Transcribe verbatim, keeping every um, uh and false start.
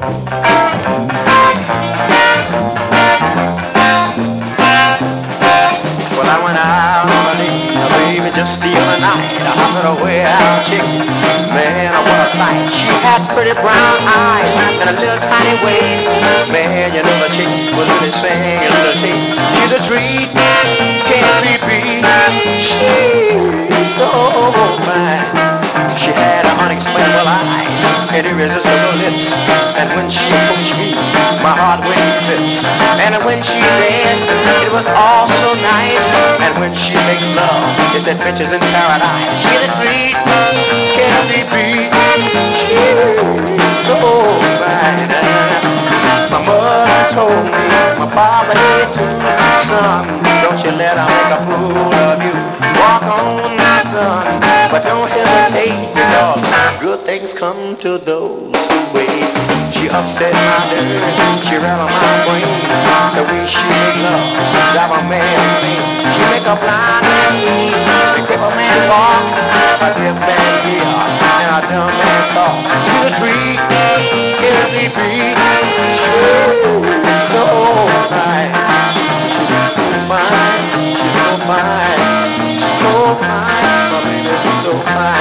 Well, I went out on a date, baby, just the other night. I hopped away out chick. Man, what a sight. She had pretty brown eyes and a little tiny waist. Man, you know the chick was really singing a little taste. She's a treat, can't be beat. She's so fine. She had a unexplainable eyes and irresistible lips. And when she approached me, my heart went fits. And when she danced, it was all so nice. And when she makes love, it's adventures in paradise. She's a treat, can't be beat. She's so fine. My mother told me, my father did too. Son, don't you let her make a fool of you. Walk on, my son, but don't hesitate, because good things come to those who wait. She upset my nerves, she rattled my brain. The way she make love, drive a man insane. She make a blind man see, a cripple man walk, a deaf man hear, and a dumb man talk. She's a treat, can't be beat.